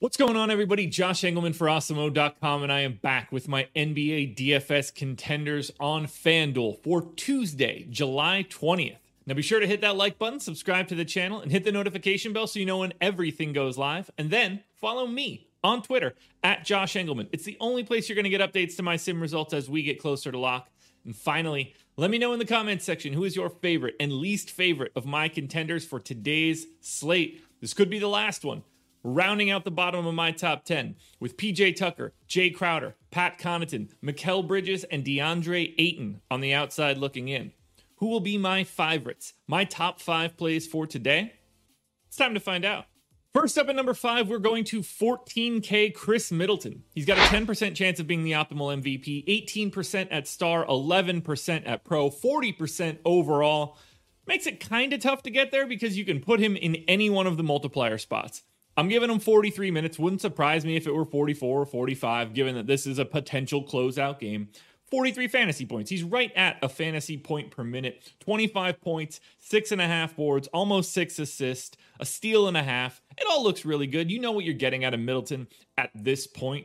What's going on, everybody? Josh Engelman for Awesemo.com, and I am back with my NBA DFS contenders on FanDuel for Tuesday, July 20th. Now be sure to hit that like button, subscribe to the channel, and hit the notification bell so you know when everything goes live. And then follow me on Twitter at Josh Engelman. It's the only place you're going to get updates to my sim results as we get closer to lock. And finally, let me know in the comments section who is your favorite and least favorite of my contenders for today's slate. This could be the last one. Rounding out the bottom of my top 10 with PJ Tucker, Jay Crowder, Pat Connaughton, Mikal Bridges, and DeAndre Ayton on the outside looking in. Who will be my favorites? My top 5 plays for today? It's time to find out. First up at number 5, we're going to 14K Chris Middleton. He's got a 10% chance of being the optimal MVP, 18% at star, 11% at pro, 40% overall. Makes it kind of tough to get there because you can put him in any one of the multiplier spots. I'm giving him 43 minutes. Wouldn't surprise me if it were 44 or 45, given that this is a potential closeout game. 43 fantasy points. He's right at a fantasy point per minute. 25 points, 6.5 boards, almost 6 assists, a steal and a half. It all looks really good. You know what you're getting out of Middleton at this point.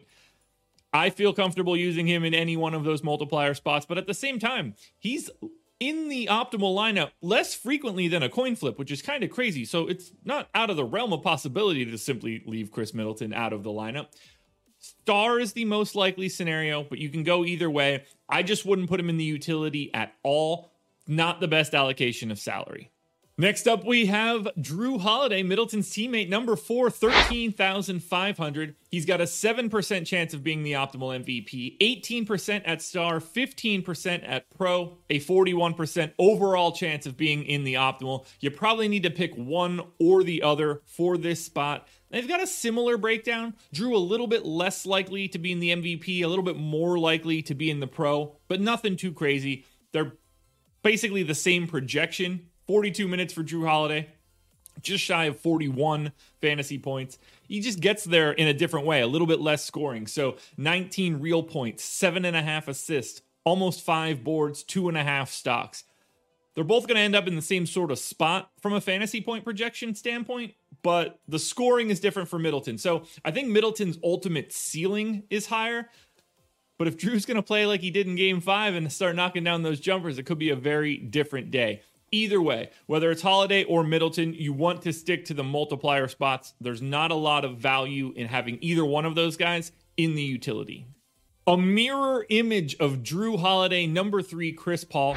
I feel comfortable using him in any one of those multiplier spots, but at the same time, he's in the optimal lineup less frequently than a coin flip, which is kind of crazy. So it's not out of the realm of possibility to simply leave Chris Middleton out of the lineup. Star is the most likely scenario, but you can go either way. I just wouldn't put him in the utility at all. Not the best allocation of salary. Next up, we have Jrue Holiday, Middleton's teammate, number 4, 13,500. He's got a 7% chance of being the optimal MVP, 18% at star, 15% at pro, a 41% overall chance of being in the optimal. You probably need to pick one or the other for this spot. They've got a similar breakdown. Jrue a little bit less likely to be in the MVP, a little bit more likely to be in the pro, but nothing too crazy. They're basically the same projection. 42 minutes for Jrue Holiday, just shy of 41 fantasy points. He just gets there in a different way, a little bit less scoring. So 19 real points, 7.5 assists, almost 5 boards, 2.5 stocks. They're both going to end up in the same sort of spot from a fantasy point projection standpoint, but the scoring is different for Middleton. So I think Middleton's ultimate ceiling is higher. But if Jrue's going to play like he did in Game 5 and start knocking down those jumpers, it could be a very different day. Either way, whether it's Holiday or Middleton, you want to stick to the multiplier spots. There's not a lot of value in having either one of those guys in the utility. A mirror image of Jrue Holiday, number 3, Chris Paul,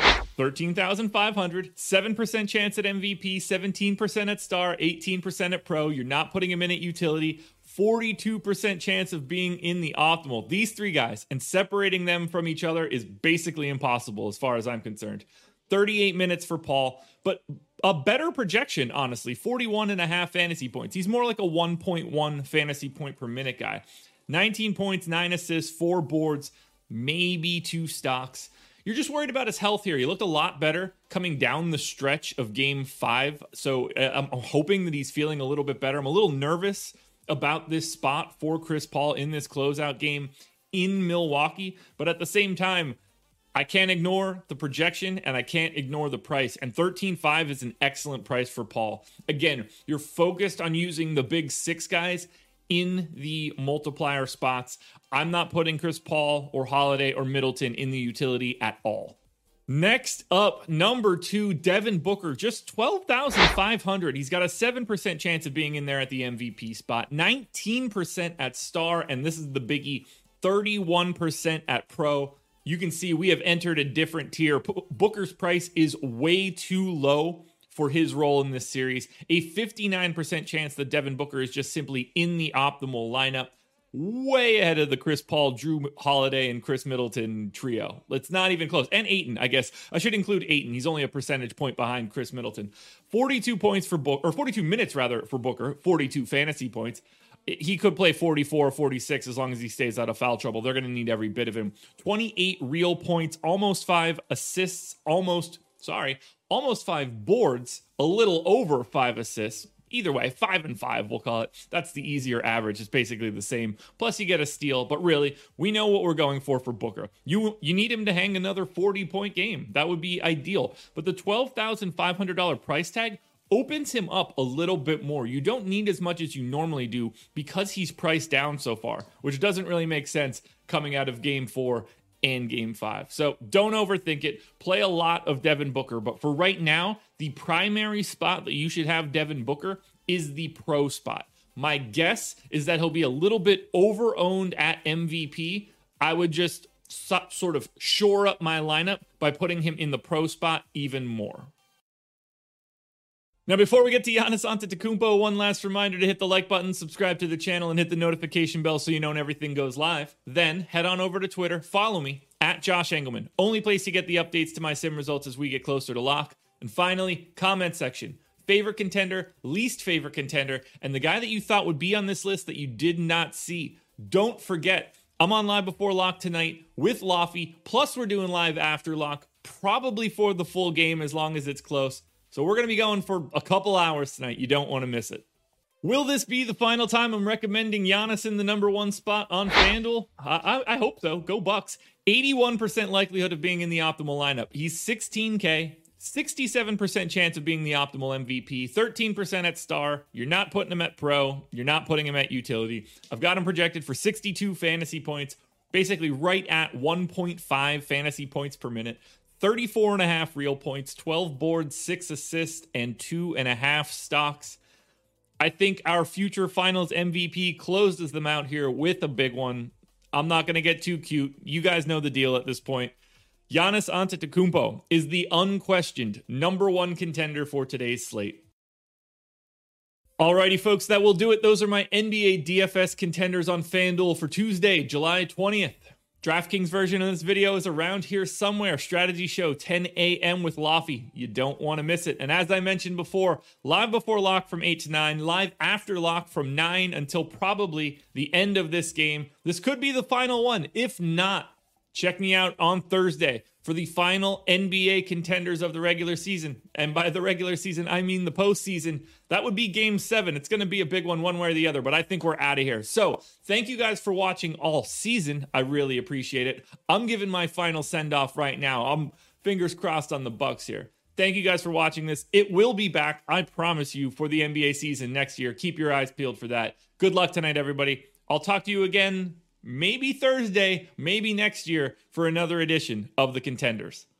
13,500, 7% chance at MVP, 17% at star, 18% at pro. You're not putting him in at utility. 42% chance of being in the optimal. These 3 guys, and separating them from each other is basically impossible as far as I'm concerned. 38 minutes for Paul, but a better projection, honestly, 41.5 fantasy points. He's more like a 1.1 fantasy point per minute guy. 19 points, 9 assists, 4 boards, maybe 2 stocks. You're just worried about his health here. He looked a lot better coming down the stretch of Game 5, so I'm hoping that he's feeling a little bit better. I'm a little nervous about this spot for Chris Paul in this closeout game in Milwaukee, but at the same time, I can't ignore the projection and I can't ignore the price. And 13.5 is an excellent price for Paul. Again, you're focused on using the big 6 guys in the multiplier spots. I'm not putting Chris Paul or Holiday or Middleton in the utility at all. Next up, number 2, Devin Booker, just 12,500. He's got a 7% chance of being in there at the MVP spot, 19% at star, and this is the biggie, 31% at pro. You can see we have entered a different tier. Booker's price is way too low for his role in this series. A 59% chance that Devin Booker is just simply in the optimal lineup. Way ahead of the Chris Paul, Jrue Holiday, and Chris Middleton trio. It's not even close. And Ayton, I guess. I should include Ayton. He's only a percentage point behind Chris Middleton. 42 points for Booker, or 42 minutes rather for Booker. 42 fantasy points. He could play 44, 46 as long as he stays out of foul trouble. They're going to need every bit of him. 28 real points, almost 5 assists, almost 5 boards, a little over 5 assists. Either way, 5 and 5, we'll call it. That's the easier average. It's basically the same. Plus, you get a steal. But really, we know what we're going for Booker. You need him to hang another 40-point game. That would be ideal. But the $12,500 price tag opens him up a little bit more. You don't need as much as you normally do because he's priced down so far, which doesn't really make sense coming out of game 4 and game 5. So don't overthink it. Play a lot of Devin Booker, but for right now, the primary spot that you should have Devin Booker is the pro spot. My guess is that he'll be a little bit over-owned at MVP. I would just sort of shore up my lineup by putting him in the pro spot even more. Now, before we get to Giannis Antetokounmpo, one last reminder to hit the like button, subscribe to the channel, and hit the notification bell so you know when everything goes live. Then, head on over to Twitter, follow me, at Josh Engelman. Only place to get the updates to my sim results as we get closer to lock. And finally, comment section. Favorite contender, least favorite contender, and the guy that you thought would be on this list that you did not see. Don't forget, I'm on Live Before Lock tonight with Lofty, plus we're doing Live After Lock, probably for the full game as long as it's close. So we're going to be going for a couple hours tonight. You don't want to miss it. Will this be the final time I'm recommending Giannis in the number 1 spot on FanDuel? I hope so. Go Bucks. 81% likelihood of being in the optimal lineup. He's 16K, 67% chance of being the optimal MVP, 13% at star. You're not putting him at pro. You're not putting him at utility. I've got him projected for 62 fantasy points, basically right at 1.5 fantasy points per minute. 34.5 real points, 12 boards, 6 assists, and 2.5 stocks. I think our future finals MVP closes them out here with a big one. I'm not going to get too cute. You guys know the deal at this point. Giannis Antetokounmpo is the unquestioned number 1 contender for today's slate. Alrighty, folks, that will do it. Those are my NBA DFS contenders on FanDuel for Tuesday, July 20th. DraftKings version of this video is around here somewhere. Strategy show 10 a.m. with Lofty. You don't want to miss it. And as I mentioned before, Live Before Lock from 8 to 9, Live After Lock from 9 until probably the end of this game. This could be the final one. If not, check me out on Thursday for the final NBA contenders of the regular season. And by the regular season, I mean the postseason. That would be game 7. It's going to be a big one way or the other, but I think we're out of here. So thank you guys for watching all season. I really appreciate it. I'm giving my final send-off right now. I'm fingers crossed on the Bucks here. Thank you guys for watching this. It will be back, I promise you, for the NBA season next year. Keep your eyes peeled for that. Good luck tonight, everybody. I'll talk to you again maybe Thursday, maybe next year for another edition of The Contenders.